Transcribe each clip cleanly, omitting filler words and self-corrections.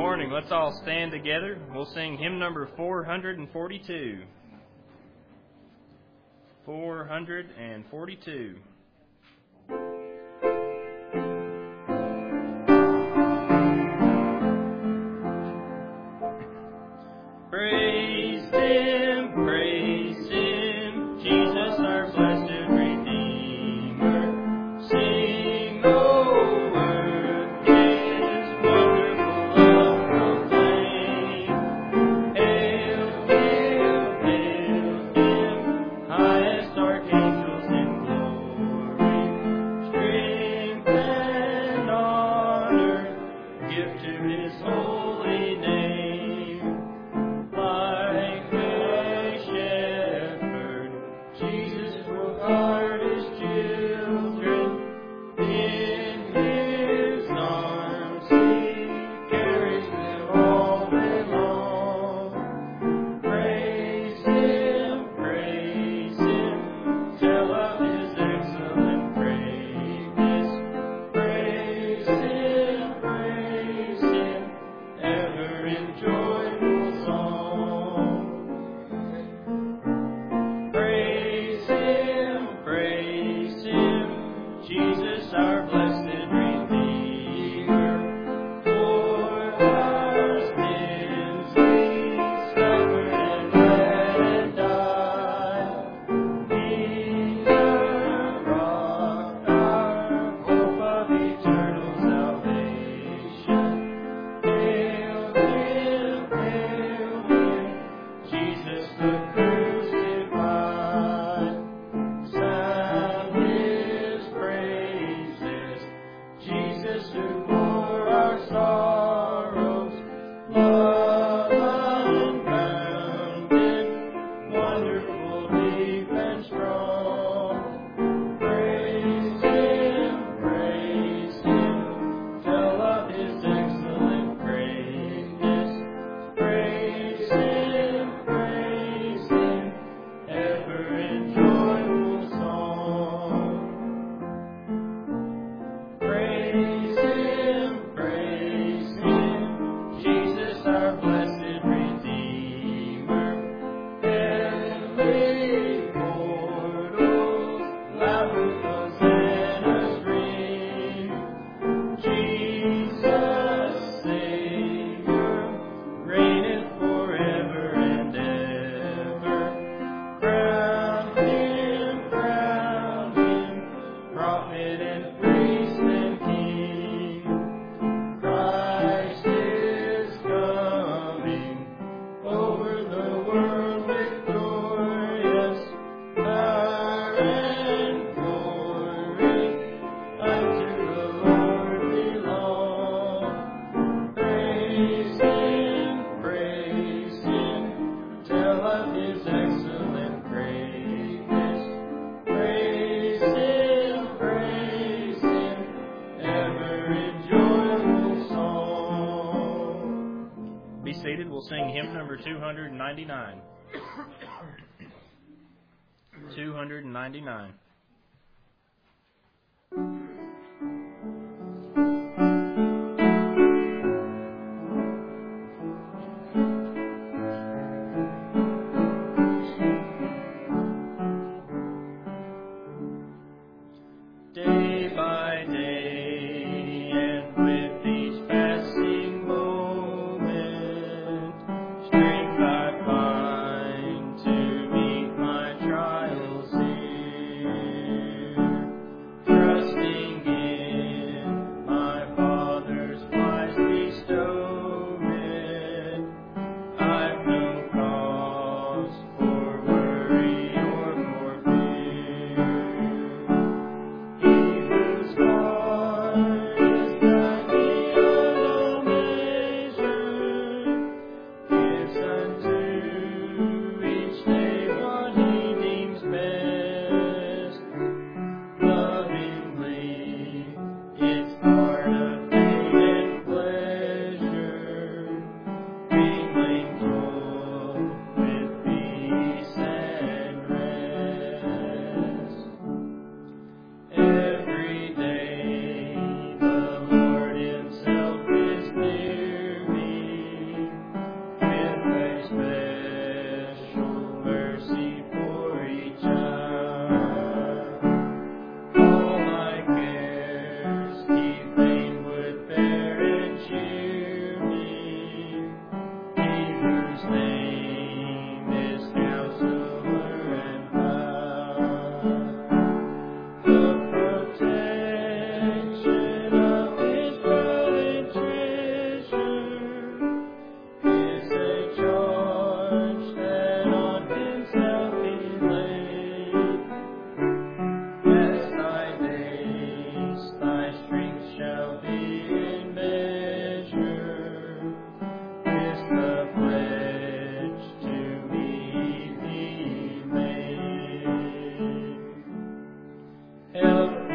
morning. Let's all stand together. We'll sing hymn number 442. 442. Praise Him, Jesus our blessed Redeemer. Sing, O earth, His wonderful love proclaim. Hail Him, highest archangels in glory. Strength and honor give to His holy name. Like a shepherd, Jesus will guard His children. In His arms He carries them all day long. Praise Him, tell of His excellent greatness. Praise Him, ever in joyful song. Praise Him, Jesus our blessed Redeemer. For our sins He suffered and bled and died. He the rock, our hope of eternal salvation. Hail Him, Jesus the crucified. Sound His praises, Jesus who bore our sorrows. Love unbounded, wonderful, deep and strong. Praise Him, tell of His excellent greatness. Praise Him, ever in joyful song. Praise Him, Jesus our blessed Redeemer. Heavenly portals loud with hosannas ring. Jesus Savior reigneth forever and ever. Crown Him, prophet and priest and king. Christ is coming, over the world victorious. Power and glory unto the Lord belong. Praise Him, tell of His excellent greatness. Praise Him, ever in joyful song. Be seated. We'll sing hymn number 299. 299. Day by day, and with each passing moment, strength I find to meet my trials in.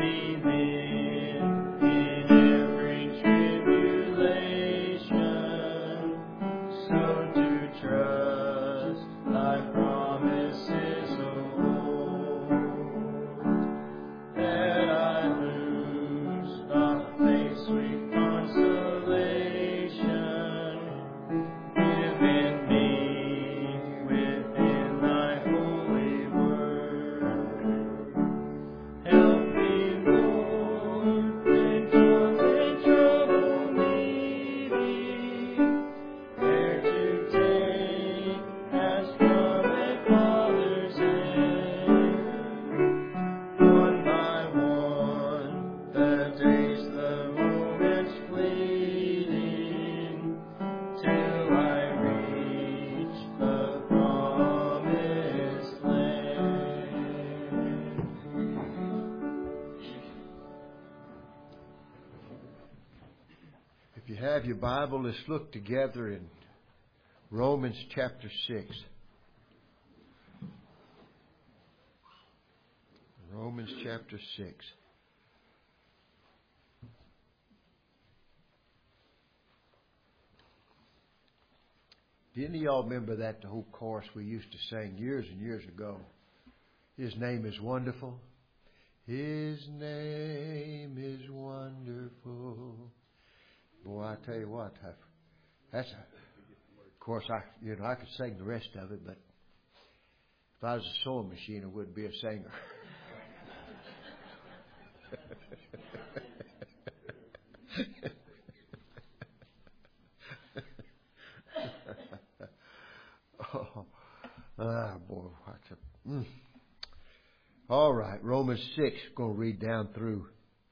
Have your Bible, let's look together in Romans chapter 6. Romans chapter 6. Do any of y'all remember that the whole chorus we used to sing years and years ago? His name is wonderful. His name is wonderful. Boy, I tell you what, of course, I could sing the rest of it, but if I was a sewing machine, I wouldn't be a singer. Boy, All right, Romans 6, going to read down through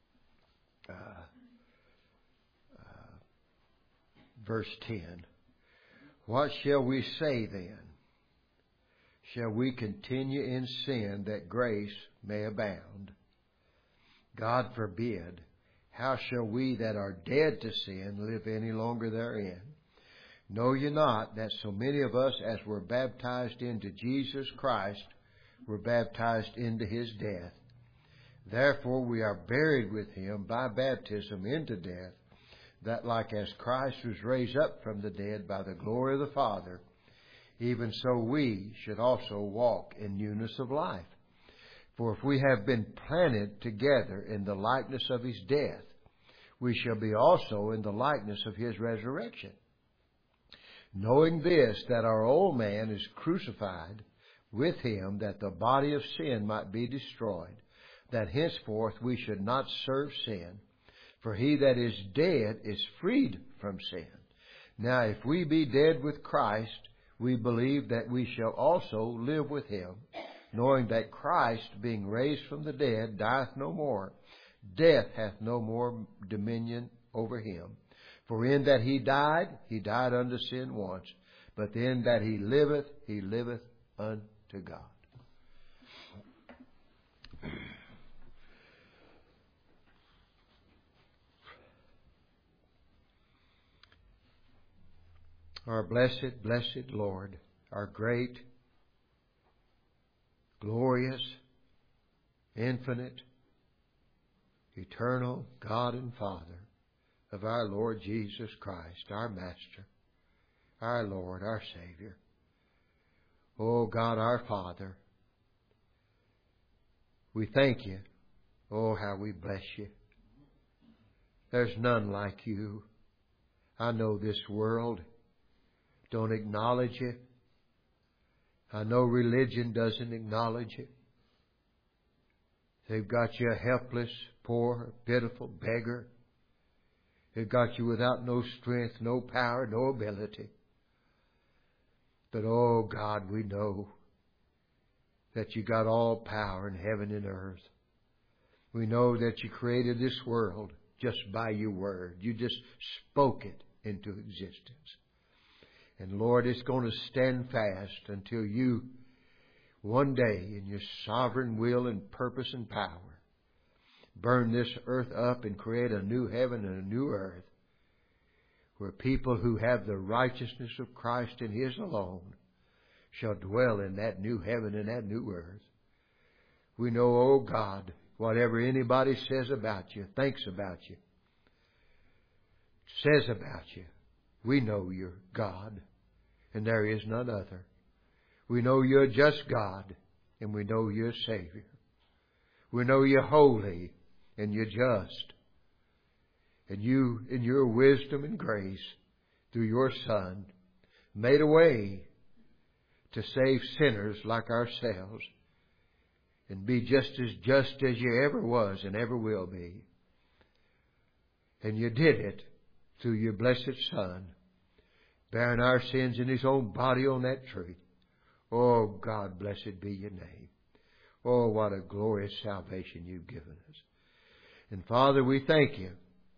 verse 10. What shall we say then? Shall we continue in sin that grace may abound? God forbid. How shall we that are dead to sin live any longer therein? Know ye not that so many of us as were baptized into Jesus Christ were baptized into His death? Therefore we are buried with Him by baptism into death, that like as Christ was raised up from the dead by the glory of the Father, even so we should also walk in newness of life. For if we have been planted together in the likeness of His death, we shall be also in the likeness of His resurrection. Knowing this, that our old man is crucified with Him, that the body of sin might be destroyed, that henceforth we should not serve sin. For he that is dead is freed from sin. Now if we be dead with Christ, we believe that we shall also live with Him, knowing that Christ, being raised from the dead, dieth no more. Death hath no more dominion over Him. For in that He died unto sin once. But in that He liveth unto God. Our blessed, blessed Lord, our great, glorious, infinite, eternal God and Father of our Lord Jesus Christ, our Master, our Lord, our Savior. Oh God, our Father, we thank You. Oh, how we bless You. There's none like You. I know this world don't acknowledge You. I know religion doesn't acknowledge You. They've got You a helpless, poor, pitiful beggar. They've got You without no strength, no power, no ability. But oh God, we know that You got all power in heaven and earth. We know that You created this world just by Your word. You just spoke it into existence. And Lord, it's going to stand fast until You, one day, in Your sovereign will and purpose and power, burn this earth up and create a new heaven and a new earth, where people who have the righteousness of Christ and His alone shall dwell in that new heaven and that new earth. We know, oh God, whatever anybody says about you, thinks about you, says about you, we know you're God, and there is none other. We know you're just God, and we know you're Savior. We know you're holy, and you're just. And you, in your wisdom and grace, through your Son, made a way to save sinners like ourselves and be just as you ever was and ever will be. And you did it through your blessed Son, bearing our sins in His own body on that tree. Oh, God, blessed be your name. Oh, what a glorious salvation you've given us. And Father, we thank you.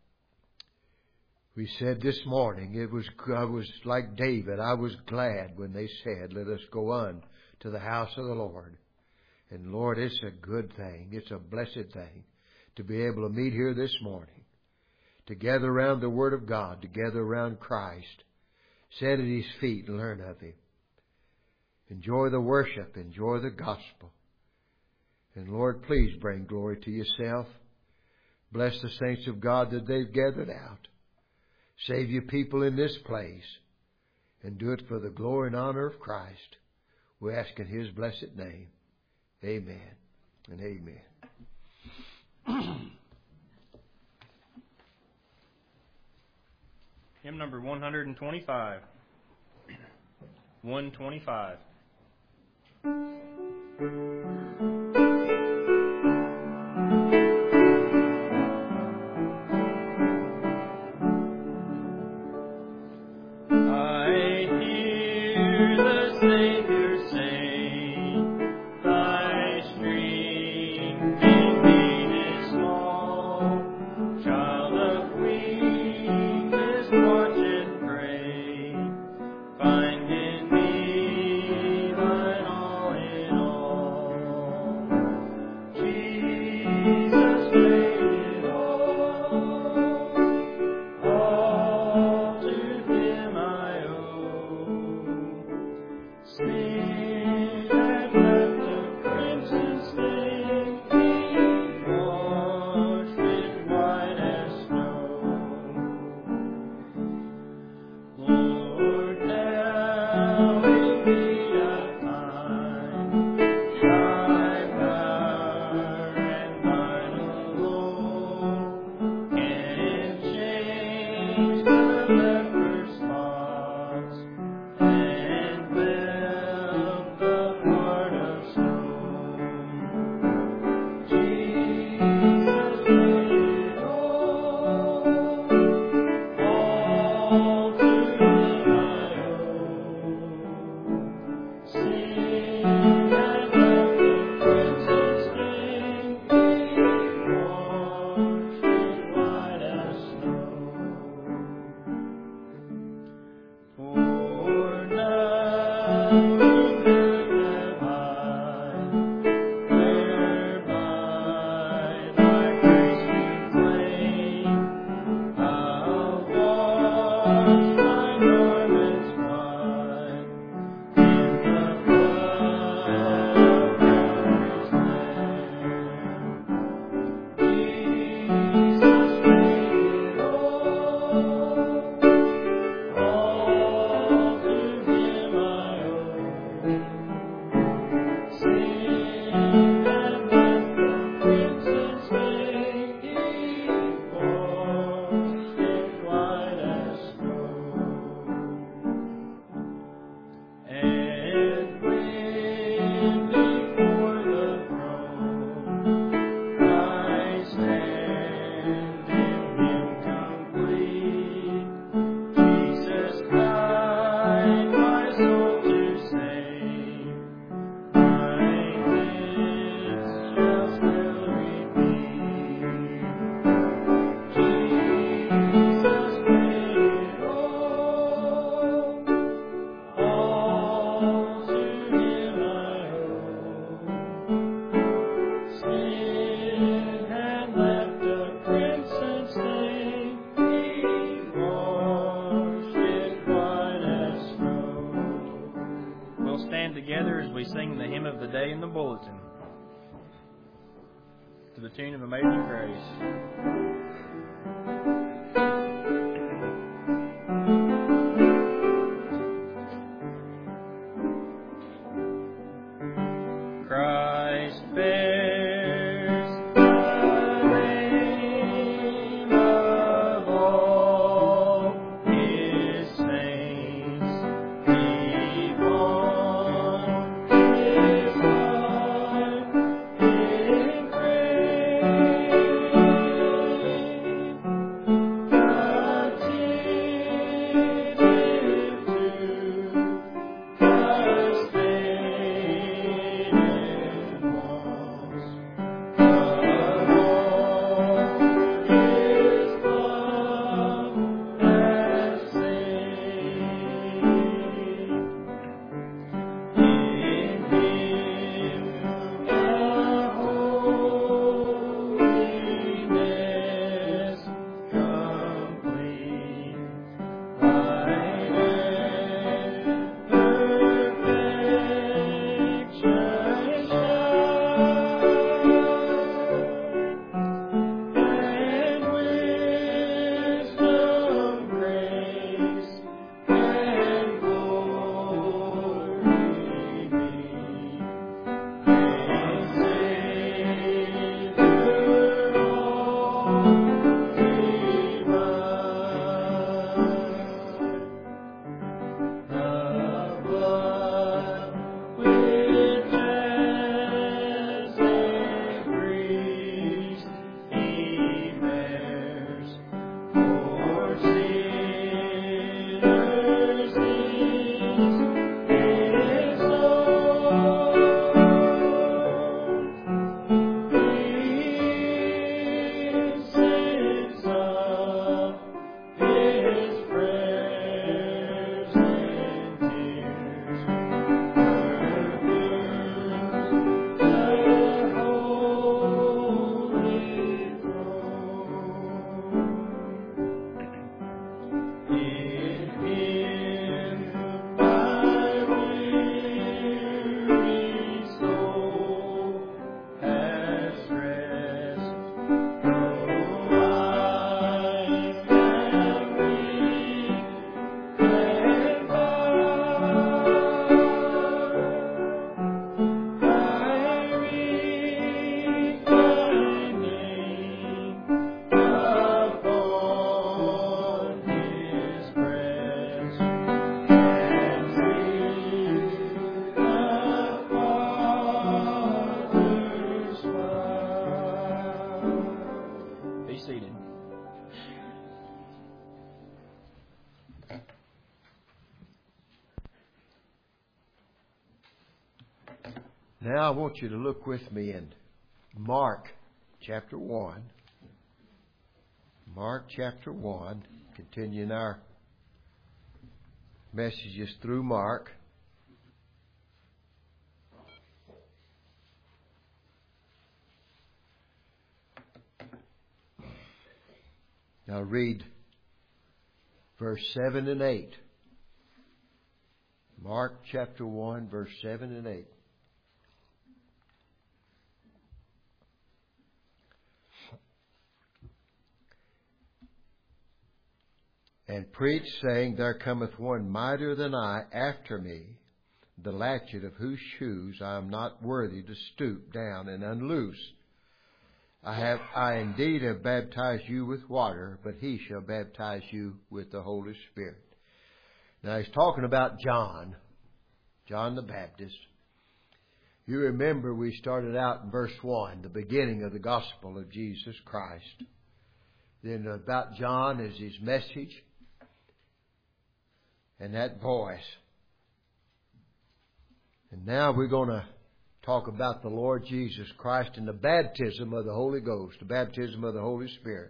We said this morning, I was like David. I was glad when they said, let us go on to the house of the Lord. And Lord, it's a good thing. It's a blessed thing to be able to meet here this morning, to gather around the Word of God, to gather around Christ, sit at His feet and learn of Him. Enjoy the worship, enjoy the gospel. And Lord, please bring glory to yourself. Bless the saints of God that they've gathered out. Save your people in this place, and do it for the glory and honor of Christ. We ask in His blessed name. Amen and amen. Hymn number 125. 125. the tune of Amazing Grace. Now I want you to look with me in Mark chapter 1. Mark chapter 1, continuing our messages through Mark. Now read verse 7 and 8. Mark chapter 1, verse 7 and 8. And preach, saying, There cometh one mightier than I after me, the latchet of whose shoes I am not worthy to stoop down and unloose. I indeed have baptized you with water, but he shall baptize you with the Holy Spirit. Now he's talking about John the Baptist. You remember we started out in verse 1, the beginning of the gospel of Jesus Christ. Then about John is his message and that voice. And now we're going to talk about the Lord Jesus Christ and the baptism of the Holy Ghost, the baptism of the Holy Spirit.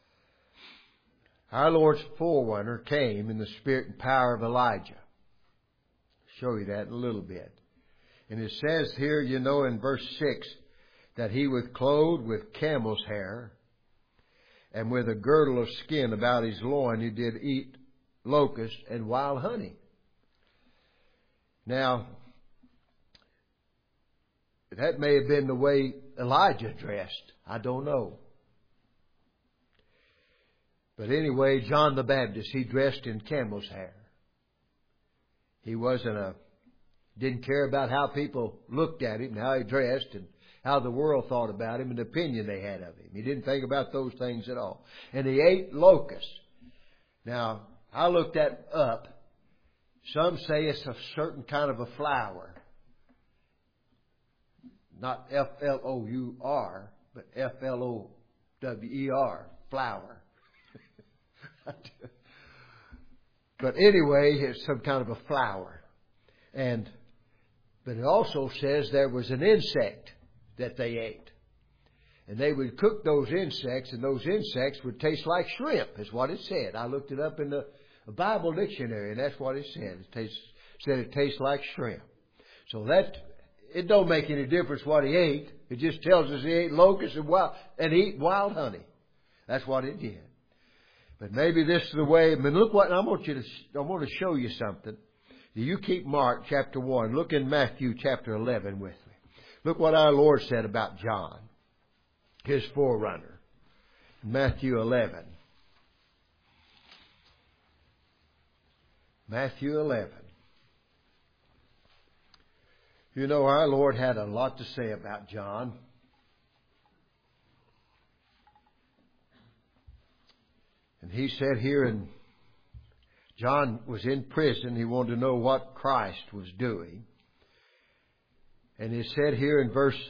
Our Lord's forerunner came in the spirit and power of Elijah. I'll show you that in a little bit. And it says here, in verse 6, that he was clothed with camel's hair, and with a girdle of skin about his loin he did eat locusts and wild honey. Now, that may have been the way Elijah dressed? I don't know. But anyway, John the Baptist, he dressed in camel's hair. He didn't care about how people looked at him and how he dressed and how the world thought about him and the opinion they had of him. He didn't think about those things at all. And he ate locusts. Now, I looked that up. Some say it's a certain kind of a flower. Not F-L-O-U-R, but F-L-O-W-E-R, flower. But anyway, it's some kind of a flower. But it also says there was an insect that they ate. And they would cook those insects, and those insects would taste like shrimp, is what it said. I looked it up in the Bible dictionary, and that's what it said. It tastes like shrimp. So it don't make any difference what he ate. It just tells us he ate locusts and eat wild honey. That's what it did. But maybe this is the way. I mean, look what I want to show you something. You keep Mark chapter 1. Look in Matthew chapter 11 with me. Look what our Lord said about John, his forerunner. Matthew 11. Matthew 11. You know, our Lord had a lot to say about John. And he said here, and John was in prison. He wanted to know what Christ was doing. And he said here in verse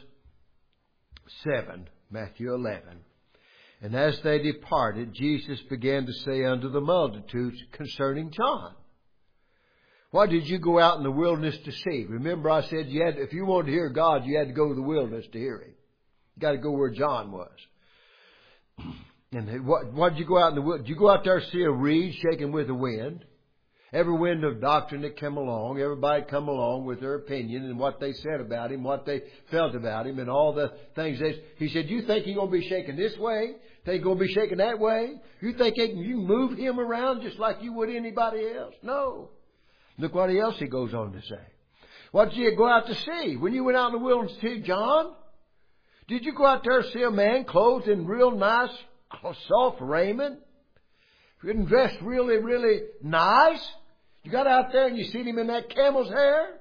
7, Matthew 11, and as they departed, Jesus began to say unto the multitudes concerning John, what did you go out in the wilderness to see? Remember I said if you wanted to hear God, you had to go to the wilderness to hear Him. You got to go where John was. And what did you go out in the wilderness? Did you go out there to see a reed shaking with the wind? Every wind of doctrine that came along, everybody come along with their opinion and what they said about Him, what they felt about Him, and all the things. He said, you think He's going to be shaking this way? Think He's going to be shaking that way? You think you can move Him around just like you would anybody else? No. Look what else He goes on to say. What did you go out to see? When you went out in the wilderness to see John? Did you go out there to see a man clothed in real nice, soft raiment? Getting dressed really, really nice? You got out there and you seen him in that camel's hair?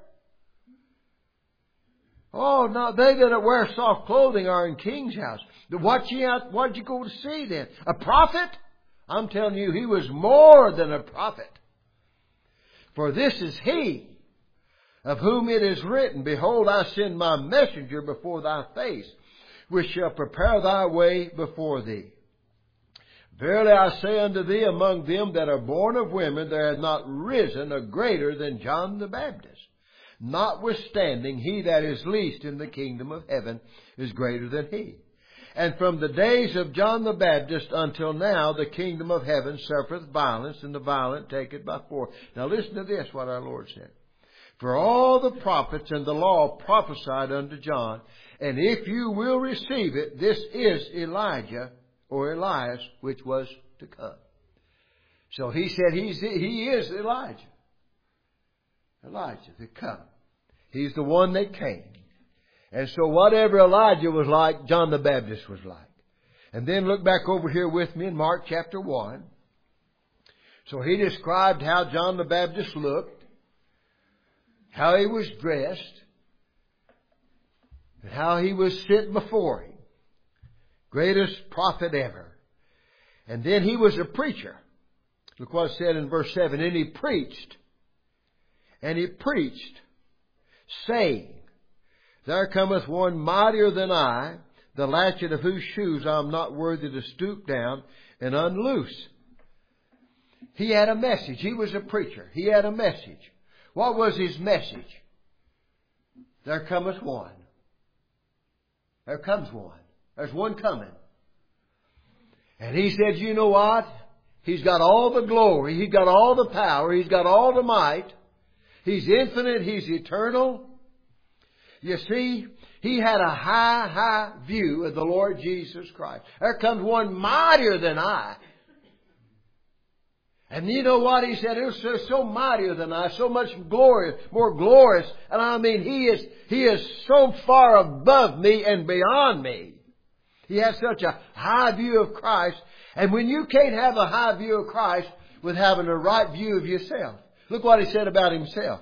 Oh, no, they that wear soft clothing are in king's house. What did you go to see then? A prophet? I'm telling you, he was more than a prophet. For this is he of whom it is written, behold, I send my messenger before thy face, which shall prepare thy way before thee. Verily I say unto thee, among them that are born of women, there hath not risen a greater than John the Baptist. Notwithstanding, he that is least in the kingdom of heaven is greater than he. And from the days of John the Baptist until now, the kingdom of heaven suffereth violence, and the violent take it by force. Now listen to this, what our Lord said. For all the prophets and the law prophesied unto John, and if you will receive it, this is Elijah, or Elias, which was to come. So he said he is Elijah. Elijah to come. He's the one that came. And so whatever Elijah was like, John the Baptist was like. And then look back over here with me in Mark chapter 1. So he described how John the Baptist looked, how he was dressed, and how he was sitting before him. Greatest prophet ever. And then he was a preacher. Look what it said in verse 7. And he preached, saying, there cometh one mightier than I, the latchet of whose shoes I am not worthy to stoop down and unloose. He had a message. He was a preacher. He had a message. What was his message? There cometh one. There comes one. There's one coming. And he said, you know what? He's got all the glory. He's got all the power. He's got all the might. He's infinite. He's eternal. You see, he had a high view of the Lord Jesus Christ. There comes one mightier than I. And you know what? He said, it was so mightier than I, so much glorious, more glorious. And I mean, He is so far above me and beyond me. He has such a high view of Christ. And when you can't have a high view of Christ with having a right view of yourself. Look what He said about Himself.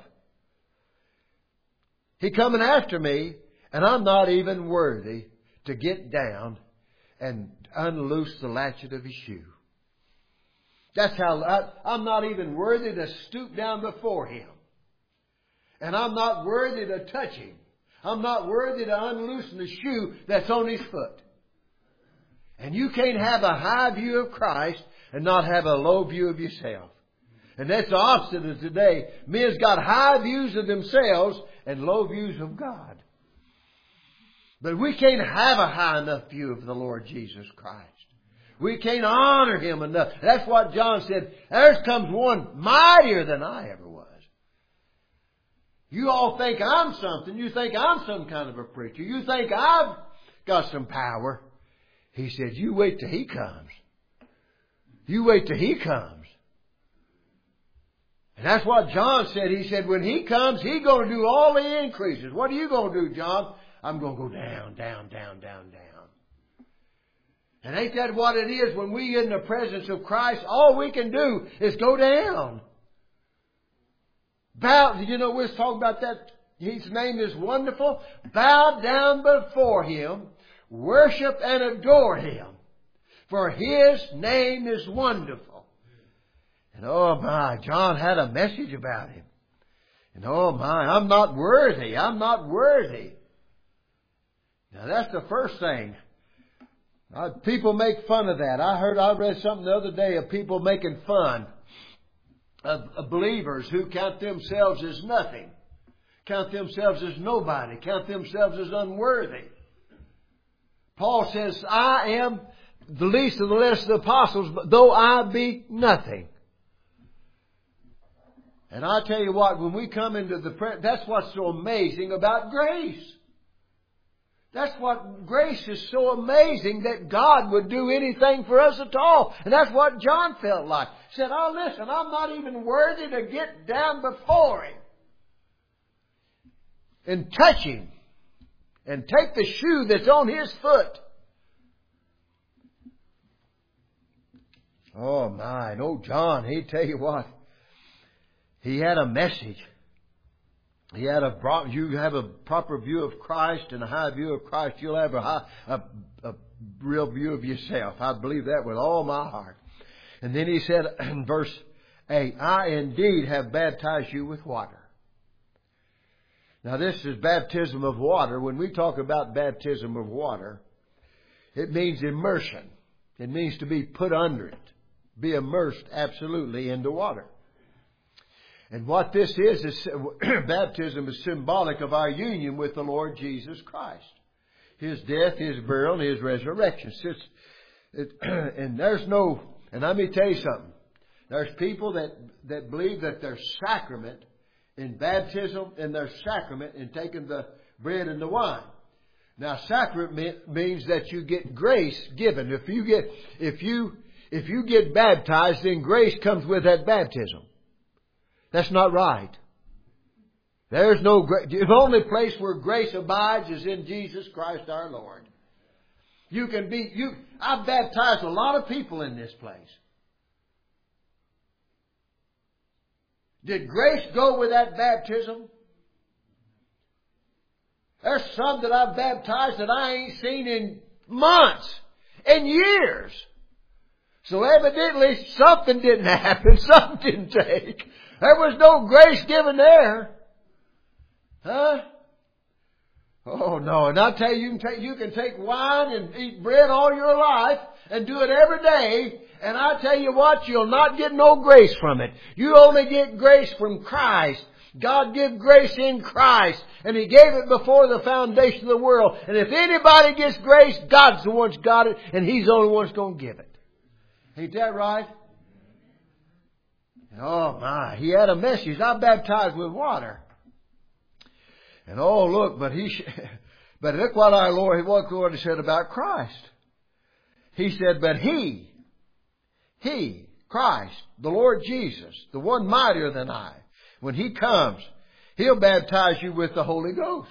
He coming after me, and I'm not even worthy to get down and unloose the latchet of His shoe. That's how I'm not even worthy to stoop down before Him. And I'm not worthy to touch Him. I'm not worthy to unloosen the shoe that's on His foot. And you can't have a high view of Christ and not have a low view of yourself. And that's the opposite of today. Men's got high views of themselves and low views of God. But we can't have a high enough view of the Lord Jesus Christ. We can't honor Him enough. That's what John said. There comes one mightier than I ever was. You all think I'm something. You think I'm some kind of a preacher. You think I've got some power. He said, you wait till He comes. You wait till He comes. And that's what John said. He said, when He comes, He's going to do all the increases. What are you going to do, John? I'm going to go down, down, down, down, down. And ain't that what it is when we get in the presence of Christ? All we can do is go down. Bow, you know, we're talking about that. His name is wonderful. Bow down before Him. Worship and adore Him. For His name is wonderful. And oh my, John had a message about Him. And oh my, I'm not worthy. I'm not worthy. Now that's the first thing. People make fun of that. I read something the other day of people making fun of believers who count themselves as nothing. Count themselves as nobody. Count themselves as unworthy. Paul says, I am the least of the rest of the apostles, but though I be nothing. And I tell you what, when we come into that's what's so amazing about grace. That's what grace is so amazing, that God would do anything for us at all. And that's what John felt like. He said, oh listen, I'm not even worthy to get down before Him and touch Him and take the shoe that's on His foot. Oh my, and old John, he'd tell you what, he had a message. You have a proper view of Christ and a high view of Christ. You'll have a real view of yourself. I believe that with all my heart. And then he said in verse 8, I indeed have baptized you with water. Now this is baptism of water. When we talk about baptism of water, it means immersion. It means to be put under it. Be immersed absolutely into water. And what this is baptism is symbolic of our union with the Lord Jesus Christ. His death, His burial, and His resurrection. And let me tell you something. There's people that believe that their sacrament in baptism and their sacrament in taking the bread and the wine. Now, sacrament means that you get grace given. If you get baptized, then grace comes with that baptism. That's not right. There's no grace. The only place where grace abides is in Jesus Christ our Lord. I've baptized a lot of people in this place. Did grace go with that baptism? There's some that I've baptized that I ain't seen in months and years. So evidently something didn't happen. Something didn't take. There was no grace given there. Huh? Oh no. And I tell you, you can take wine and eat bread all your life and do it every day. And I tell you what, you'll not get no grace from it. You only get grace from Christ. God gave grace in Christ. And He gave it before the foundation of the world. And if anybody gets grace, God's the one that's got it. And He's the only one that's going to give it. Ain't that right? Oh my, he had a message. I'm baptized with water. And oh look, but look what our Lord, what the Lord said about Christ. He said, but He, Christ, the Lord Jesus, the one mightier than I, when He comes, He'll baptize you with the Holy Ghost.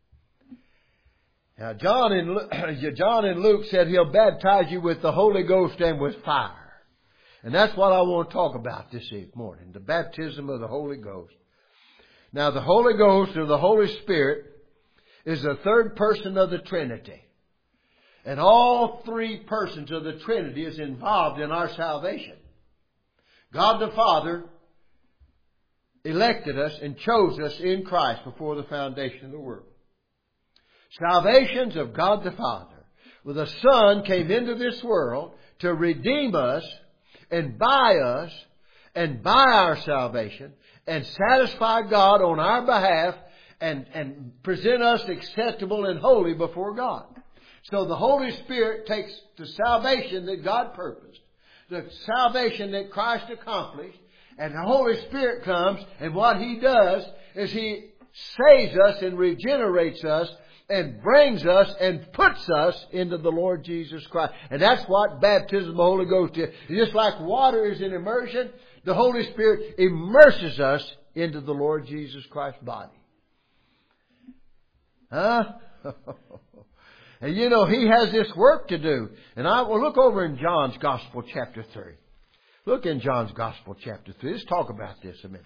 Now, John and Luke said He'll baptize you with the Holy Ghost and with fire. And that's what I want to talk about this morning, the baptism of the Holy Ghost. Now, the Holy Ghost or the Holy Spirit is the third person of the Trinity. And all three persons of the Trinity is involved in our salvation. God the Father elected us and chose us in Christ before the foundation of the world. Salvations of God the Father. Well, the Son came into this world to redeem us and buy our salvation and satisfy God on our behalf and present us acceptable and holy before God. So the Holy Spirit takes the salvation that God purposed, the salvation that Christ accomplished, and the Holy Spirit comes, and what He does is He saves us and regenerates us and brings us and puts us into the Lord Jesus Christ. And that's what baptism of the Holy Ghost is. Just like water is in immersion, the Holy Spirit immerses us into the Lord Jesus Christ's body. Huh? And you know, He has this work to do. And I will look over in John's Gospel chapter 3. Look in John's Gospel chapter 3. Let's talk about this a minute.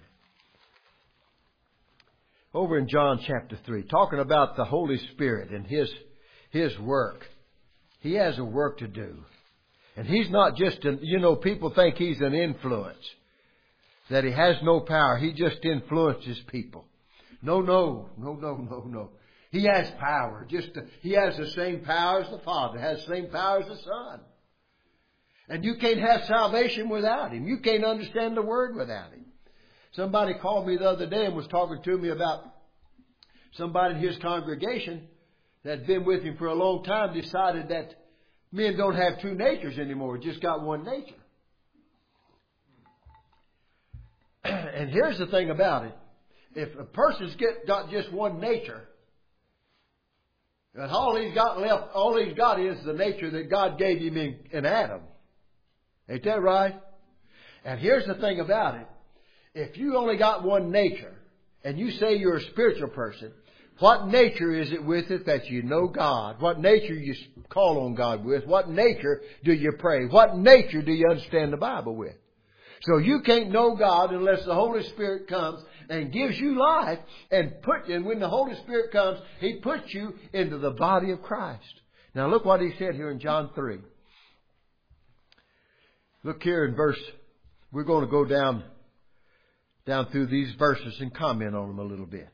Over in John chapter 3, talking about the Holy Spirit and His work. He has a work to do. And He's not just, people think He's an influence. That He has no power. He just influences people. No. He has power. He has the same power as the Father. Has the same power as the Son. And you can't have salvation without Him. You can't understand the Word without Him. Somebody called me the other day and was talking to me about somebody in his congregation that had been with him for a long time decided that men don't have two natures anymore. Just got one nature. And here's the thing about it. If a person's got just one nature, and all he's got is the nature that God gave him in Adam. Ain't that right? And here's the thing about it. If you only got one nature, and you say you're a spiritual person, what nature is it with it that you know God? What nature you call on God with? What nature do you pray? What nature do you understand the Bible with? So you can't know God unless the Holy Spirit comes and gives you life and when the Holy Spirit comes, He puts you into the body of Christ. Now look what He said here in John 3. Look here in we're going to go down through these verses and comment on them a little bit.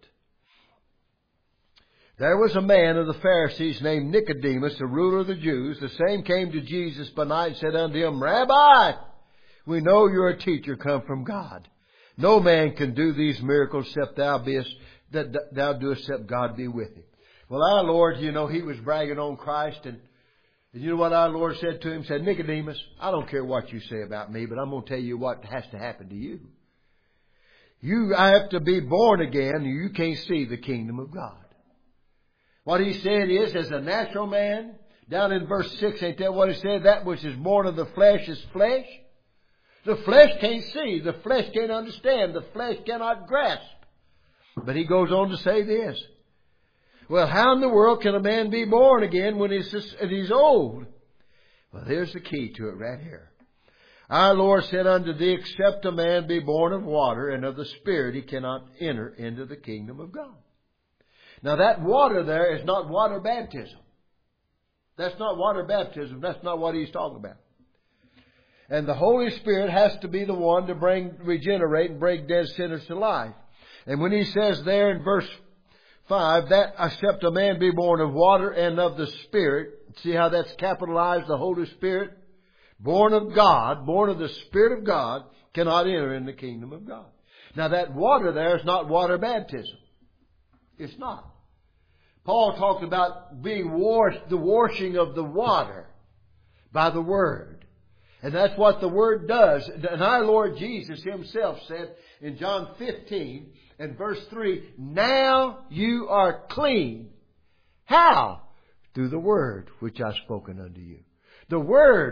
There was a man of the Pharisees named Nicodemus, a ruler of the Jews. The same came to Jesus by night and said unto Him, Rabbi, we know you're a teacher come from God. No man can do these miracles except thou doest, except God be with him. Well, our Lord, he was bragging on Christ, and you know what our Lord said to him? He said, Nicodemus, I don't care what you say about me, but I'm going to tell you what has to happen to you. You have to be born again, and you can't see the kingdom of God. What He said is, as a natural man, down in verse 6, ain't that what He said? That which is born of the flesh is flesh. The flesh can't see. The flesh can't understand. The flesh cannot grasp. But He goes on to say this. Well, how in the world can a man be born again when he's old? Well, there's the key to it right here. Our Lord said unto thee, except a man be born of water and of the Spirit, he cannot enter into the kingdom of God. Now that water there is not water baptism. That's not water baptism. That's not what He's talking about. And the Holy Spirit has to be the one to regenerate and bring dead sinners to life. And when He says there in verse 5, that except a man be born of water and of the Spirit, see how that's capitalized, the Holy Spirit? Born of God, born of the Spirit of God, cannot enter in the kingdom of God. Now that water there is not water baptism. It's not. Paul talked about being washed, the washing of the water by the Word. And that's what the Word does. And our Lord Jesus Himself said in John 15 and verse 3, now you are clean. How? Through the Word which I've spoken unto you. The Word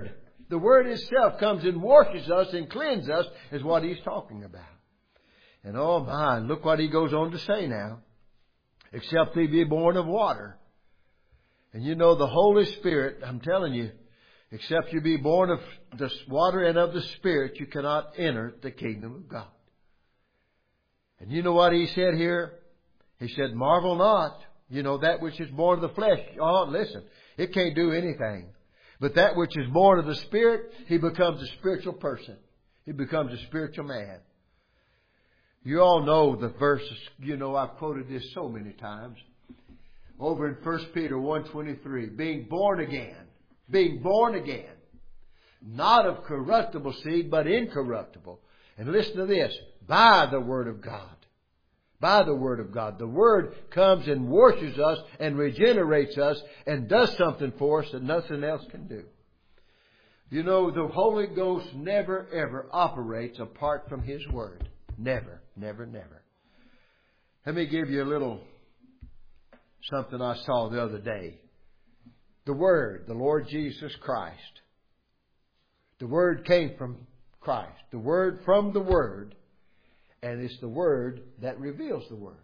The Word itself comes and washes us and cleanses us, is what He's talking about. And oh my, look what He goes on to say now. Except ye be born of water. And you know the Holy Spirit, I'm telling you, except you be born of the water and of the Spirit, you cannot enter the kingdom of God. And you know what He said here? He said, marvel not, you know, that which is born of the flesh. Oh, listen, it can't do anything. But that which is born of the Spirit, he becomes a spiritual person. He becomes a spiritual man. You all know the verses. You know, I've quoted this so many times. Over in 1 Peter 1:23, being born again, not of corruptible seed, but incorruptible. And listen to this, by the Word of God. By the Word of God. The Word comes and washes us and regenerates us and does something for us that nothing else can do. You know, the Holy Ghost never ever operates apart from His Word. Never, never, never. Let me give you a little something I saw the other day. The Word, the Lord Jesus Christ. The Word came from Christ. The Word from the Word. And it's the Word that reveals the Word.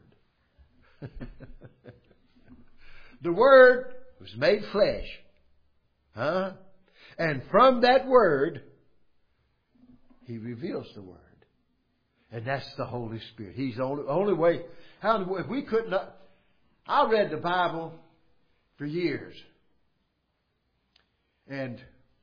The Word was made flesh. Huh? And from that Word, He reveals the Word. And that's the Holy Spirit. He's the only way. If we could not... I read the Bible for years. And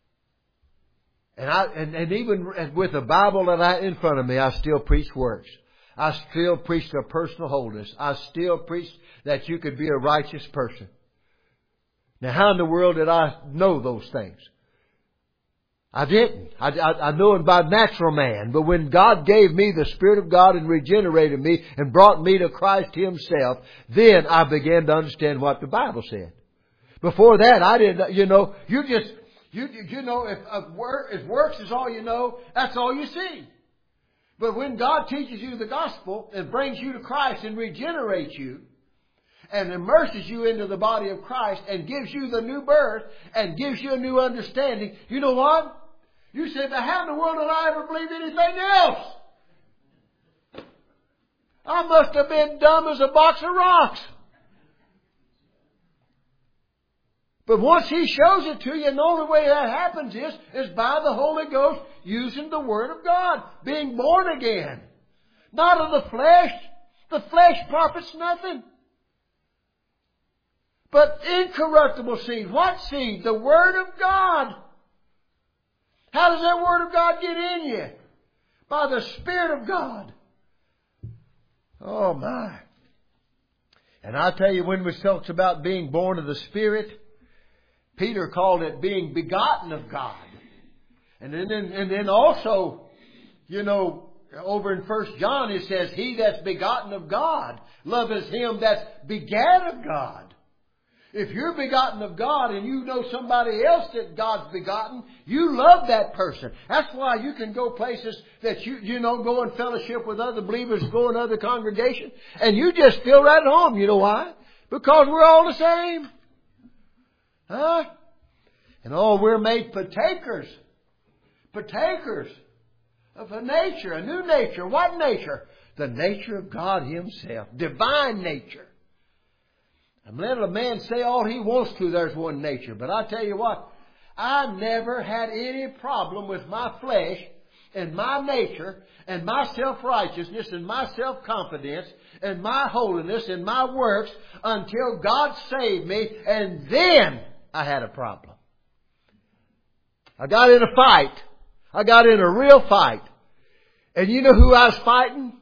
even with the Bible that I in front of me, I still preach works. I still preach the personal holiness. I still preach that you could be a righteous person. Now, how in the world did I know those things? I didn't. I knew it by natural man. But when God gave me the Spirit of God and regenerated me and brought me to Christ Himself, then I began to understand what the Bible said. Before that, I didn't, you know, you know, if works is all you know, that's all you see. But when God teaches you the gospel and brings you to Christ and regenerates you and immerses you into the body of Christ and gives you the new birth and gives you a new understanding, you know what? You say, but how in the world did I ever believe anything else? I must have been dumb as a box of rocks. But once He shows it to you, and the only way that happens is by the Holy Ghost using the Word of God. Being born again. Not of the flesh. The flesh profits nothing. But incorruptible seed. What seed? The Word of God. How does that Word of God get in you? By the Spirit of God. Oh my. And I tell you, when we talk about being born of the Spirit, Peter called it being begotten of God. And then also, you know, over in 1 John it says, he that's begotten of God loveth him that's begat of God. If you're begotten of God and you know somebody else that God's begotten, you love that person. That's why you can go places that you know, go and fellowship with other believers, go in other congregations, and you just feel right at home. You know why? Because we're all the same. Huh? And we're made partakers of a nature, a new nature. What nature? The nature of God Himself. Divine nature. And let a man say all he wants to, there's one nature. But I tell you what, I never had any problem with my flesh and my nature and my self-righteousness and my self-confidence and my holiness and my works until God saved me, and then I had a problem. I got in a fight. I got in a real fight. And you know who I was fighting?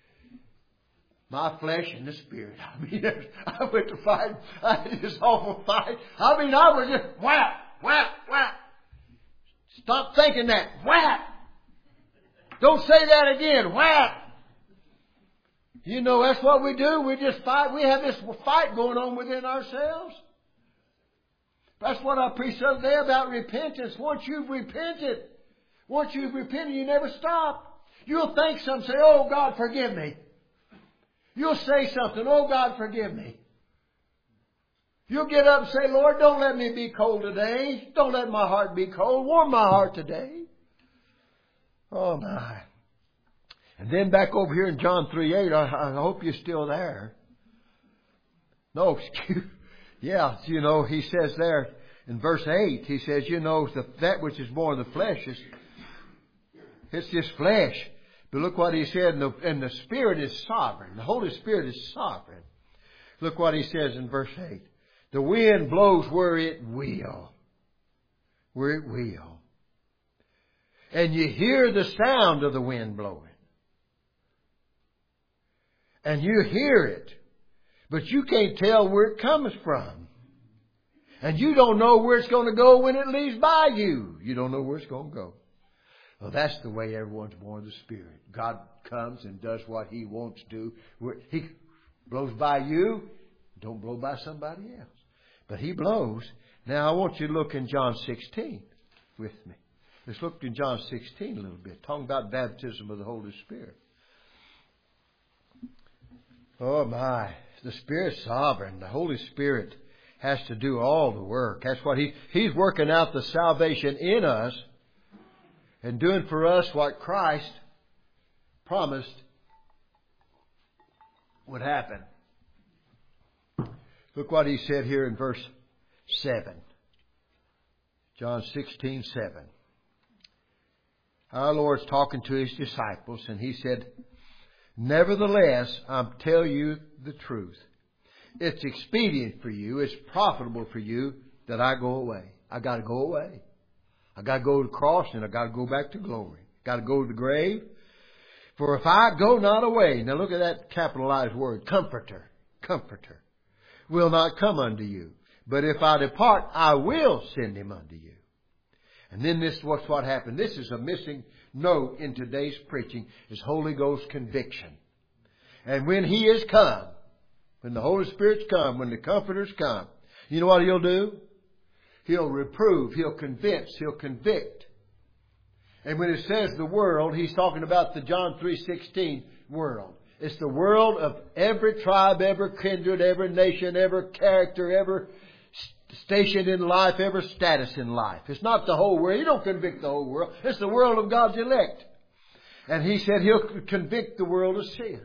My flesh and the Spirit. I mean, I went to fight. I had this awful fight. I mean, I was just whap, whap, whap. Stop thinking that. Whap. Don't say that again. Whap. You know, that's what we do. We just fight. We have this fight going on within ourselves. That's what I preached the other day about repentance. Once you've repented, you never stop. You'll think something, say, oh God, forgive me. You'll say something, oh God, forgive me. You'll get up and say, Lord, don't let me be cold today. Don't let my heart be cold. Warm my heart today. Oh, my. And then back over here in John 3:8, I hope you're still there. No, excuse. Yeah, he says there in verse 8, he says, that which is born of the flesh it's just flesh. But look what he said, and the Spirit is sovereign. The Holy Spirit is sovereign. Look what he says in verse 8. The wind blows where it will. Where it will. And you hear the sound of the wind blowing. And you hear it. But you can't tell where it comes from. And you don't know where it's going to go when it leaves by you. You don't know where it's going to go. Well, that's the way everyone's born of the Spirit. God comes and does what He wants to do. He blows by you. Don't blow by somebody else. But He blows. Now, I want you to look in John 16 with me. Let's look in John 16 a little bit. Talking about baptism of the Holy Spirit. Oh, my. The Spirit's sovereign. The Holy Spirit has to do all the work. That's what He's working out the salvation in us and doing for us what Christ promised would happen. Look what He said here in verse 7. John 16:7. Our Lord's talking to His disciples, and He said, nevertheless, I'm telling you the truth. It's expedient for you, it's profitable for you that I go away. I got to go away. I got to go to the cross and I got to go back to glory. Got to go to the grave. For if I go not away, now look at that capitalized word, comforter, comforter, will not come unto you. But if I depart, I will send Him unto you. And then this was what happened. This is a missing note in today's preaching, is Holy Ghost conviction. And when He is come, when the Holy Spirit's come, when the Comforter's come, you know what He'll do? He'll reprove, He'll convince, He'll convict. And when it says the world, He's talking about the John 3:16 world. It's the world of every tribe, every kindred, every nation, every character, every station in life, every status in life. It's not the whole world. He don't convict the whole world. It's the world of God's elect. And He said He'll convict the world of sin.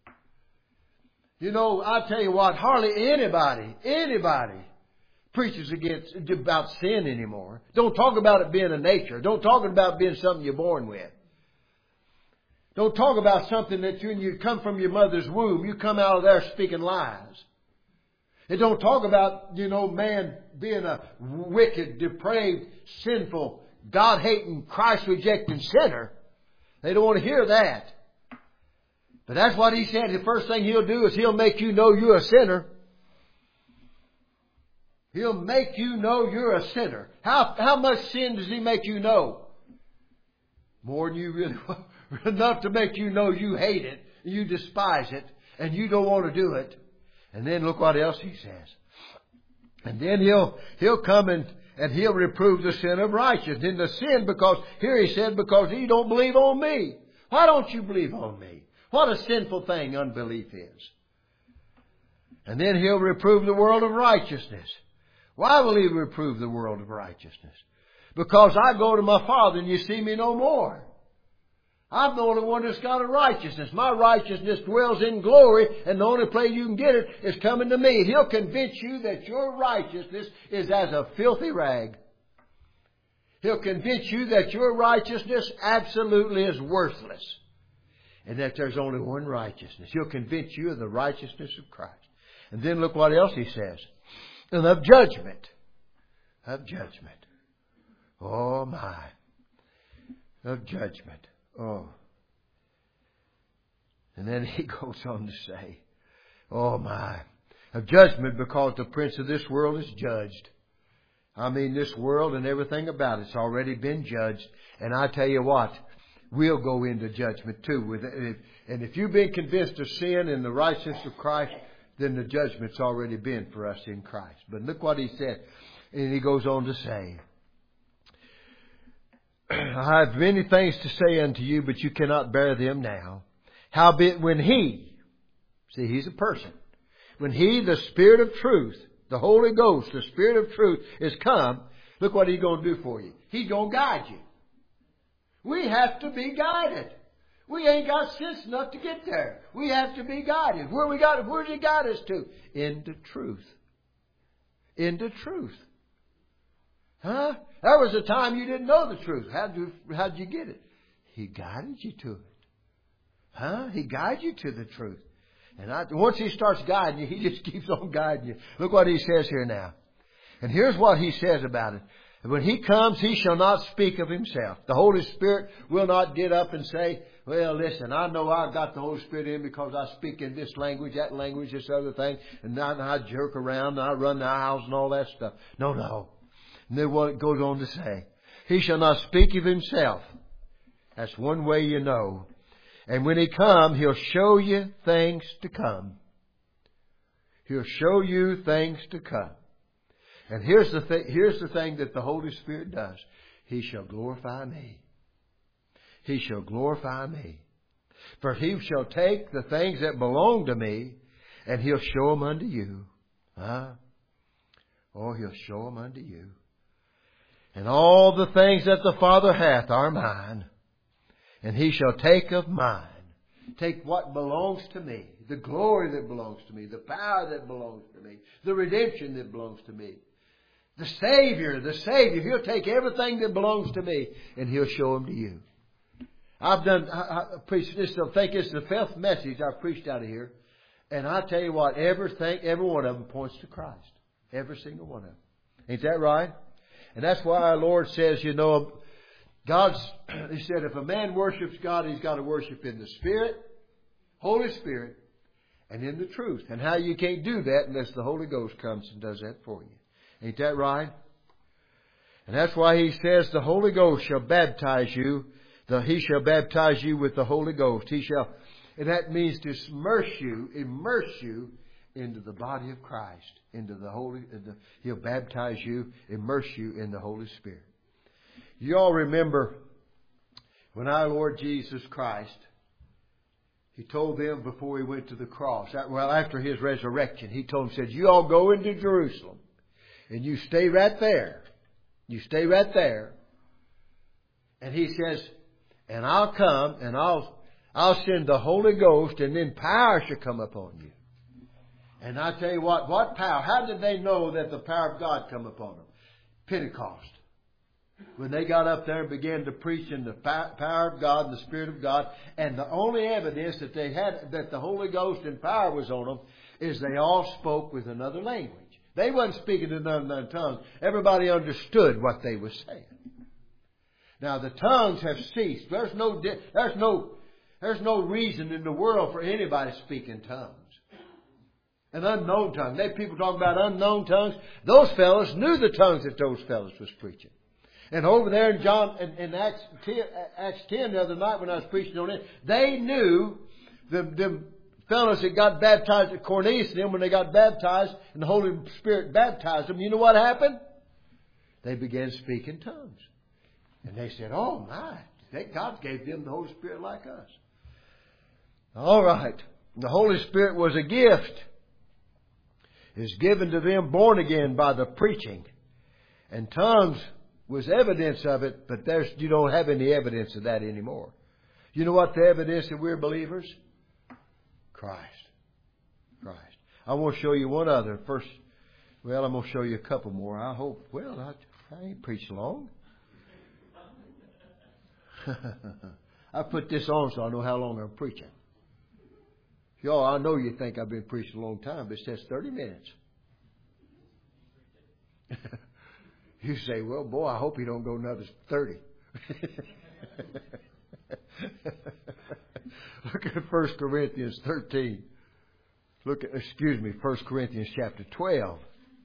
I tell you what, hardly anybody preaches about sin anymore. Don't talk about it being a nature. Don't talk about being something you're born with. Don't talk about something that when you come from your mother's womb, you come out of there speaking lies. It don't talk about, man being a wicked, depraved, sinful, God-hating, Christ-rejecting sinner. They don't want to hear that. But that's what He said. The first thing He'll do is He'll make you know you're a sinner. He'll make you know you're a sinner. How much sin does He make you know? More than you really want. Enough to make you know you hate it, you despise it, and you don't want to do it. And then look what else He says. And then He'll come and He'll reprove the sin of righteousness. And the sin, because here He said, because you don't believe on Me. Why don't you believe on Me? What a sinful thing unbelief is. And then He'll reprove the world of righteousness. Why will He reprove the world of righteousness? Because I go to my Father and you see Me no more. I'm the only one that's got a righteousness. My righteousness dwells in glory, and the only place you can get it is coming to Me. He'll convince you that your righteousness is as a filthy rag. He'll convince you that your righteousness absolutely is worthless, and that there's only one righteousness. He'll convince you of the righteousness of Christ. And then look what else He says. And of judgment. Of judgment. Oh my. Of judgment. Oh. And then He goes on to say, oh my. Of judgment, because the prince of this world is judged. I mean, this world and everything about it's already been judged. And I tell you what, we'll go into judgment too. And if you've been convinced of sin and the righteousness of Christ, then the judgment's already been for us in Christ. But look what He said. And He goes on to say, I have many things to say unto you, but you cannot bear them now. Howbeit when He, see, He's a person. When He, the Spirit of truth, the Holy Ghost, the Spirit of truth, is come, look what He's going to do for you. He's going to guide you. We have to be guided. We ain't got sense enough to get there. We have to be guided. Where's He guide us to? Into truth. Into truth. Huh? There was a time you didn't know the truth. How'd you get it? He guided you to it. Huh? He guides you to the truth. And once He starts guiding you, He just keeps on guiding you. Look what He says here now. And here's what He says about it. When He comes, He shall not speak of Himself. The Holy Spirit will not get up and say, well, listen, I know I've got the Holy Spirit in because I speak in this language, this other thing, and I jerk around, and I run the aisles and all that stuff. No. And then what it goes on to say, He shall not speak of Himself. That's one way you know. And when He comes, He'll show you things to come. He'll show you things to come. And here's the thing that the Holy Spirit does. He shall glorify me. He shall glorify me. For He shall take the things that belong to me, and He'll show them unto you. He'll show them unto you. And all the things that the Father hath are mine. And He shall take of mine. Take what belongs to me. The glory that belongs to me. The power that belongs to me. The redemption that belongs to me. The Savior. He'll take everything that belongs to me and He'll show them to you. I preached this. I think it's the 5th message I've preached out of here. And I tell you what, every one of them points to Christ. Every single one of them. Ain't that right? And that's why our Lord says, He said, if a man worships God, he's got to worship in the Spirit, Holy Spirit, and in the truth. And how you can't do that unless the Holy Ghost comes and does that for you. Ain't that right? And that's why He says the Holy Ghost shall baptize you. He shall baptize you with the Holy Ghost. And that means to immerse you into the body of Christ, He'll baptize you, immerse you in the Holy Spirit. You all remember when our Lord Jesus Christ, He told them before He went to the cross, after His resurrection, He told them, you all go into Jerusalem and you stay right there. You stay right there. And He says, and I'll come and I'll send the Holy Ghost, and then power shall come upon you. And I tell you what power? How did they know that the power of God come upon them? Pentecost. When they got up there and began to preach in the power of God and the Spirit of God, and the only evidence that they had that the Holy Ghost and power was on them is they all spoke with another language. They wasn't speaking in unknown tongues. Everybody understood what they were saying. Now the tongues have ceased. There's no reason in the world for anybody to speak in tongues. An unknown tongue. People talk about unknown tongues. Those fellows knew the tongues that those fellows was preaching. And over there in Acts 10 the other night when I was preaching on it, they knew the fellows that got baptized at Cornelius and them, when they got baptized and the Holy Spirit baptized them, you know what happened? They began speaking tongues. And they said, oh my, God gave them the Holy Spirit like us. All right. The Holy Spirit was a gift. Is given to them born again by the preaching. And tongues was evidence of it, but you don't have any evidence of that anymore. You know what the evidence that we're believers? Christ. I want to show you one other. First, I'm going to show you a couple more. I hope. I ain't preached long. I put this on so I know how long I'm preaching. Y'all, I know you think I've been preaching a long time, but it says 30 minutes. You say, well, boy, I hope you don't go another 30. Look at 1 Corinthians 13. 1 Corinthians chapter 12.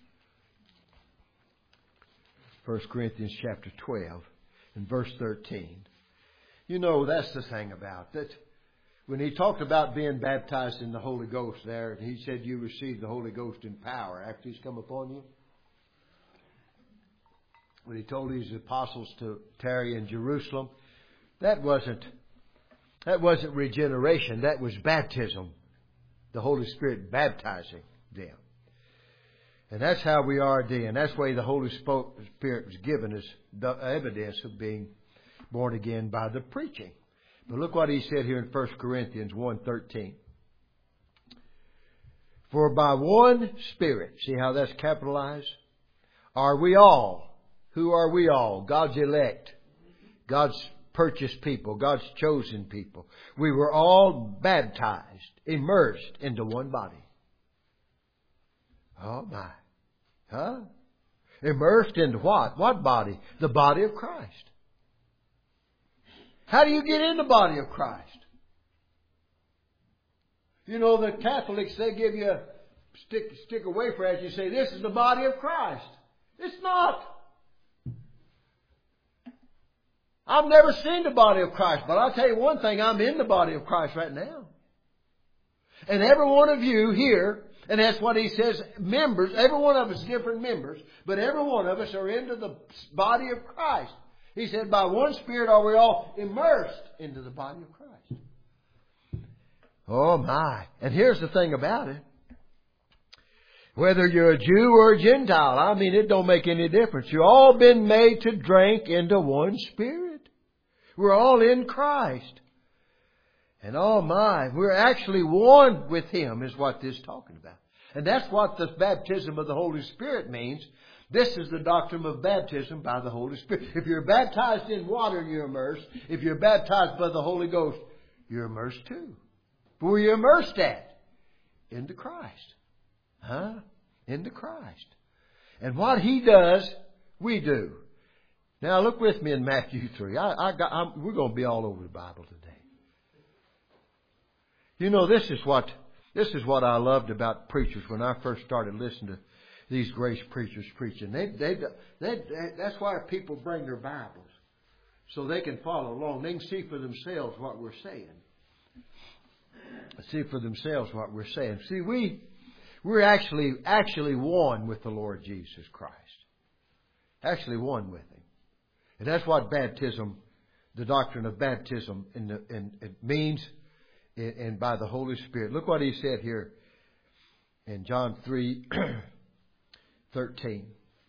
1 Corinthians chapter 12 and verse 13. You know, that's the thing about that. When he talked about being baptized in the Holy Ghost there, he said you receive the Holy Ghost in power after He's come upon you. When he told His apostles to tarry in Jerusalem, that wasn't regeneration. That was baptism. The Holy Spirit baptizing them. And that's how we are today. And that's the way the Holy Spirit was given us the evidence of being born again by the preaching. But look what he said here in 1 Corinthians 1:13. For by one Spirit, see how that's capitalized? Are we all? Who are we all? God's elect. God's purchased people. God's chosen people. We were all baptized, immersed into one body. Oh my. Huh? Immersed into what? What body? The body of Christ. How do you get in the body of Christ? You know, the Catholics, they give you a stick of wafer as you say, this is the body of Christ. It's not. I've never seen the body of Christ, but I'll tell you one thing, I'm in the body of Christ right now. And every one of you here, and that's what he says, members, every one of us different members, but every one of us are into the body of Christ. He said, by one Spirit are we all immersed into the body of Christ. Oh my. And here's the thing about it. Whether you're a Jew or a Gentile, I mean, it don't make any difference. You've all been made to drink into one Spirit. We're all in Christ. And oh my, we're actually one with Him is what this is talking about. And that's what the baptism of the Holy Spirit means. This is the doctrine of baptism by the Holy Spirit. If you're baptized in water, you're immersed. If you're baptized by the Holy Ghost, you're immersed too. Where are you immersed at? Into Christ. Huh? Into Christ. And what He does, we do. Now look with me in Matthew 3. We're going to be all over the Bible today. You know, this is what I loved about preachers when I first started listening to these grace preachers preaching. That's why people bring their Bibles. So they can follow along. They can see for themselves what we're saying. See for themselves what we're saying. See, we're actually one with the Lord Jesus Christ. Actually one with Him. And that's what baptism, the doctrine of baptism, it means, and by the Holy Spirit. Look what He said here in John 3:13.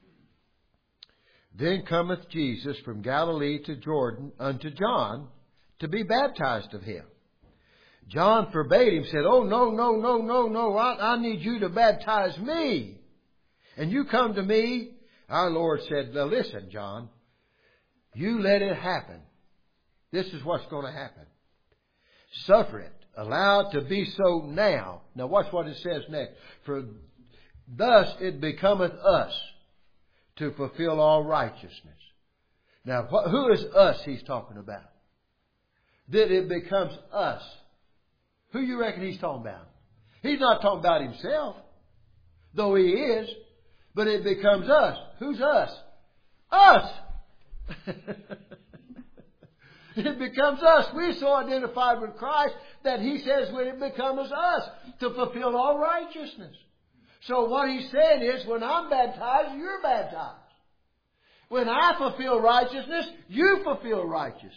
Then cometh Jesus from Galilee to Jordan unto John to be baptized of Him. John forbade him, said, oh, no, I need you to baptize me. And you come to me. Our Lord said, now listen, John, you let it happen. This is what's going to happen. Suffer it. Allow it to be so now. Now watch what it says next. For thus it becometh us to fulfill all righteousness. Now who is us He's talking about? That it becomes us. Who you reckon He's talking about? He's not talking about Himself, though He is, but it becomes us. Who's us? Us! It becomes us. We're so identified with Christ that He says when it becomes us to fulfill all righteousness. So what He's saying is when I'm baptized, you're baptized. When I fulfill righteousness, you fulfill righteousness.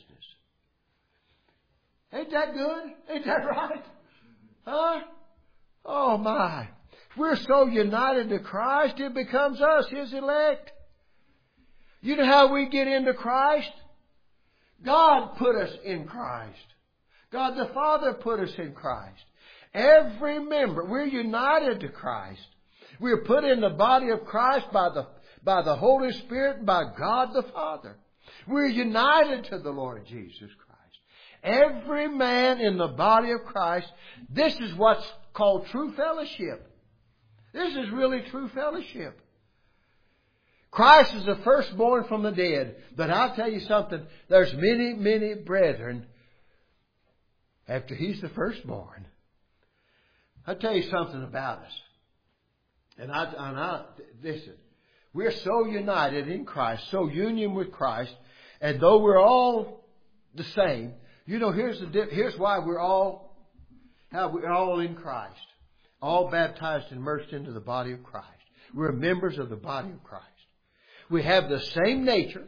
Ain't that good? Ain't that right? Huh? Oh my. We're so united to Christ, it becomes us, His elect. You know how we get into Christ? God put us in Christ. God the Father put us in Christ. Every member, we're united to Christ. We're put in the body of Christ by the Holy Spirit and by God the Father. We're united to the Lord Jesus Christ. Every man in the body of Christ, this is what's called true fellowship. This is really true fellowship. Christ is the firstborn from the dead. But I'll tell you something, there's many, many brethren after He's the firstborn. I'll tell you something about us. And listen, we're so united in Christ, so union with Christ, and though we're all the same, you know, here's why we're all in Christ. All baptized and immersed into the body of Christ. We're members of the body of Christ. We have the same nature.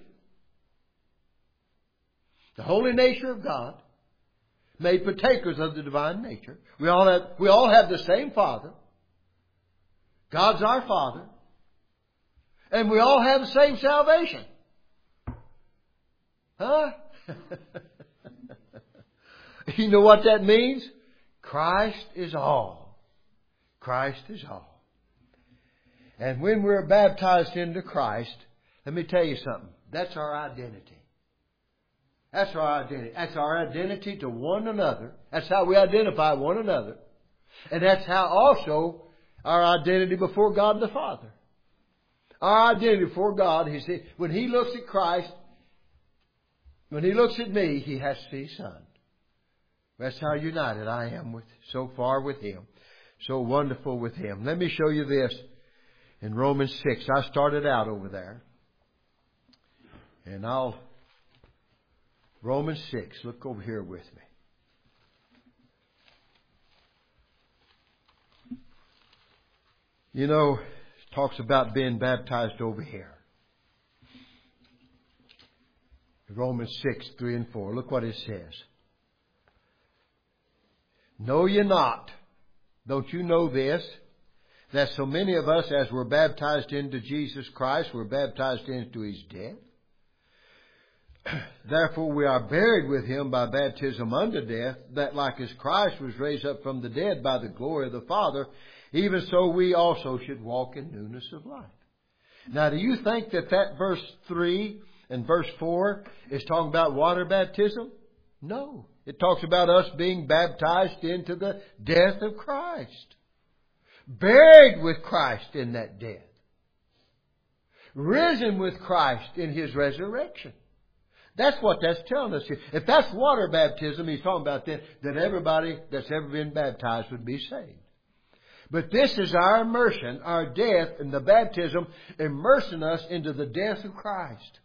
The holy nature of God. Made partakers of the divine nature. We all have the same Father. God's our Father. And we all have the same salvation. Huh? You know what that means? Christ is all. Christ is all. And when we're baptized into Christ, let me tell you something. That's our identity. That's our identity. That's our identity to one another. That's how we identify one another. And that's how also our identity before God the Father. Our identity before God, He said, when He looks at Christ, when He looks at me, He has to see His Son. That's how united I am so far with Him. So wonderful with Him. Let me show you this in Romans 6. I started out over there. And Romans 6. Look over here with me. You know, it talks about being baptized over here. Romans 6, 3 and 4. Look what it says. Know ye not, don't you know this, that so many of us as were baptized into Jesus Christ were baptized into His death? Therefore we are buried with Him by baptism unto death, that like as Christ was raised up from the dead by the glory of the Father, even so we also should walk in newness of life. Now, do you think that verse 3 and verse 4 is talking about water baptism? No. It talks about us being baptized into the death of Christ. Buried with Christ in that death. Risen with Christ in His resurrection. That's what that's telling us here. If that's water baptism He's talking about, then everybody that's ever been baptized would be saved. But this is our immersion, our death, and the baptism immersing us into the death of Christ.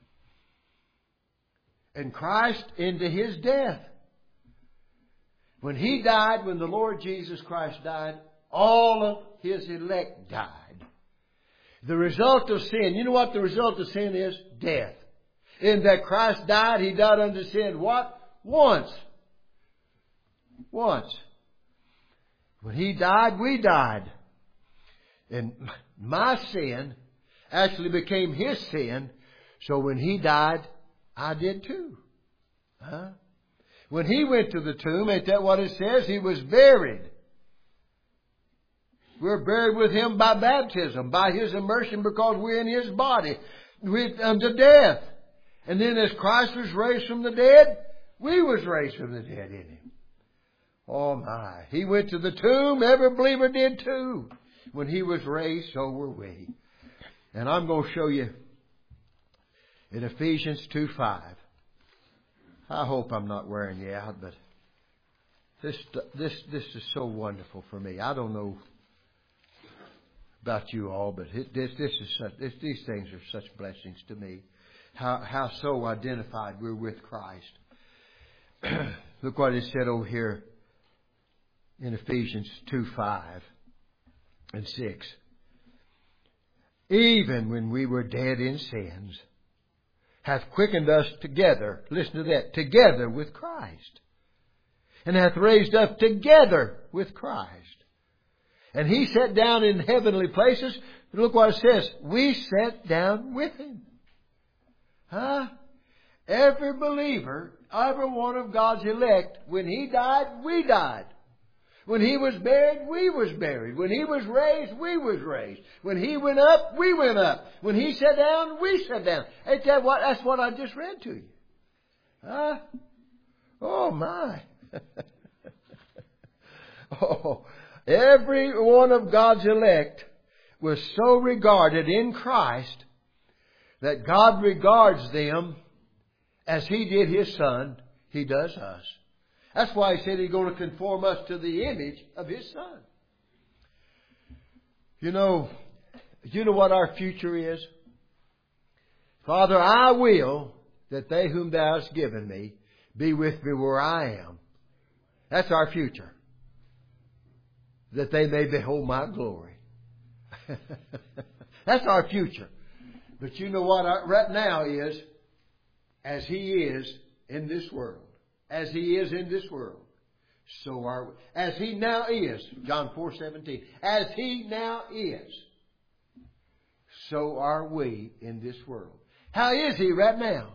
And Christ into His death. When He died, when the Lord Jesus Christ died, all of His elect died. The result of sin, you know what the result of sin is? Death. In that Christ died, He died unto sin. What? Once. Once. When He died, we died. And my sin actually became His sin. So when He died, I did too. Huh? When He went to the tomb, ain't that what it says? He was buried. We're buried with Him by baptism, by His immersion, because we're in His body unto death. And then as Christ was raised from the dead, we was raised from the dead in Him. Oh my. He went to the tomb. Every believer did too. When He was raised, so were we. And I'm going to show you in Ephesians 2:5. I hope I'm not wearing you out, but this is so wonderful for me. I don't know about you all, but these things are such blessings to me. How so identified we're with Christ. Look what it said over here in Ephesians 2:5 and 6. Even when we were dead in sins, hath quickened us together, listen to that, together with Christ. And hath raised up together with Christ. And He sat down in heavenly places. Look what it says. We sat down with Him. Huh? Every believer, every one of God's elect, when He died, we died. When He was buried, we was buried. When He was raised, we was raised. When He went up, we went up. When He sat down, we sat down. Ain't that what? That's what I just read to you. Huh? Oh my. Oh, every one of God's elect was so regarded in Christ that God regards them as He did His Son, He does us. That's why He said He's going to conform us to the image of His Son. You know what our future is? Father, I will that they whom Thou hast given me be with me where I am. That's our future. That they may behold my glory. That's our future. But you know what right now is, as He is in this world. As He is in this world, so are we. As He now is, John 4:17. As He now is, so are we in this world. How is He right now?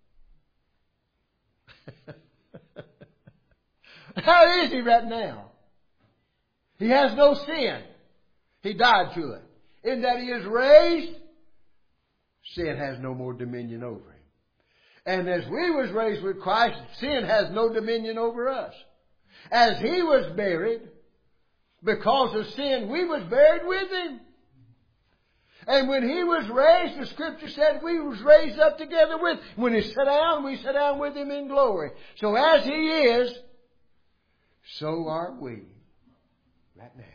How is He right now? He has no sin. He died to it. In that He is raised, sin has no more dominion over Him. And as we was raised with Christ, sin has no dominion over us. As He was buried, because of sin, we was buried with Him. And when He was raised, the Scripture said we was raised up together with Him. When He sat down, we sat down with Him in glory. So as He is, so are we right now.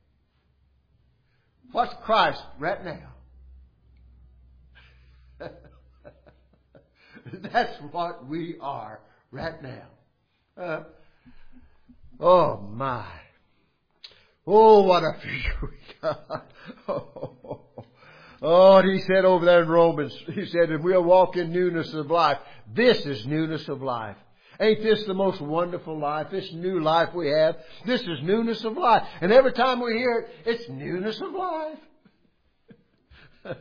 What's Christ right now? That's what we are right now. Oh my. Oh, what a future we got. Oh, He said over there in Romans, He said, if we'll walk in newness of life, this is newness of life. Ain't this the most wonderful life? This new life we have, this is newness of life. And every time we hear it, it's newness of life.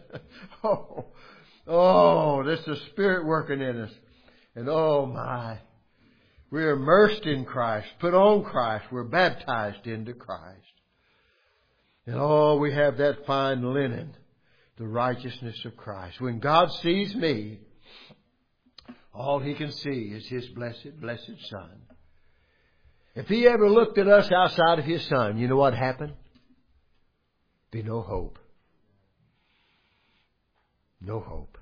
Oh, this is the Spirit working in us. And oh my, we're immersed in Christ, put on Christ, we're baptized into Christ. And oh, we have that fine linen, the righteousness of Christ. When God sees me, all He can see is His blessed, blessed Son. If He ever looked at us outside of His Son, you know what happened? Be no hope. No hope.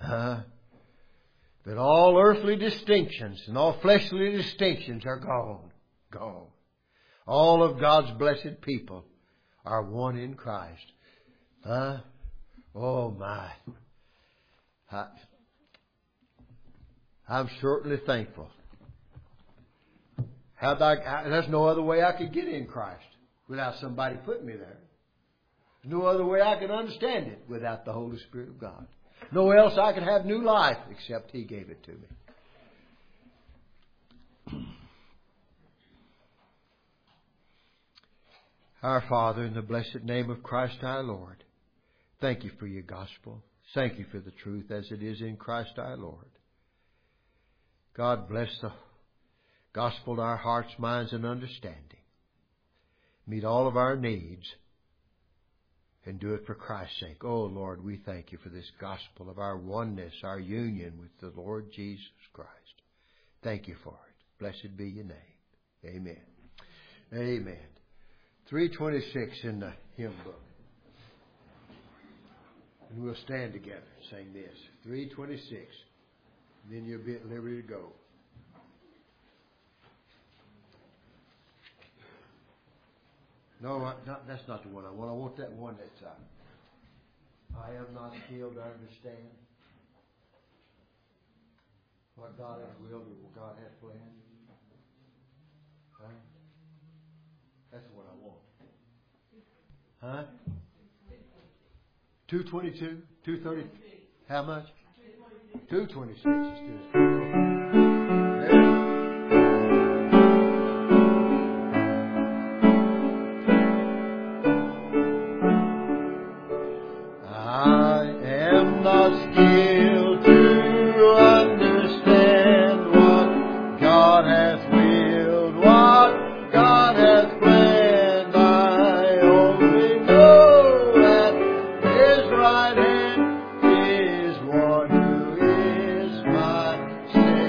That all earthly distinctions and all fleshly distinctions are gone. Gone. All of God's blessed people are one in Christ. Oh my. I'm certainly thankful. There's no other way I could get in Christ without somebody putting me there. There's no other way I could understand it without the Holy Spirit of God. No else I could have new life except He gave it to me. Our Father, in the blessed name of Christ our Lord, thank You for Your gospel. Thank You for the truth as it is in Christ our Lord. God bless the gospel to our hearts, minds, and understanding. Meet all of our needs and do it for Christ's sake. Oh, Lord, we thank You for this gospel of our oneness, our union with the Lord Jesus Christ. Thank You for it. Blessed be Your name. Amen. Amen. 326 in the hymn book. And we'll stand together and sing this. 326. Then you'll be at liberty to go. No, that's not the one I want. I want that one that's I am not skilled to understand what God has willed or what God has planned. Huh? That's what I want. Huh? 222? 230? How much? 226 is good. Right hand is one who is my Savior.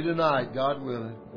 tonight, God willing.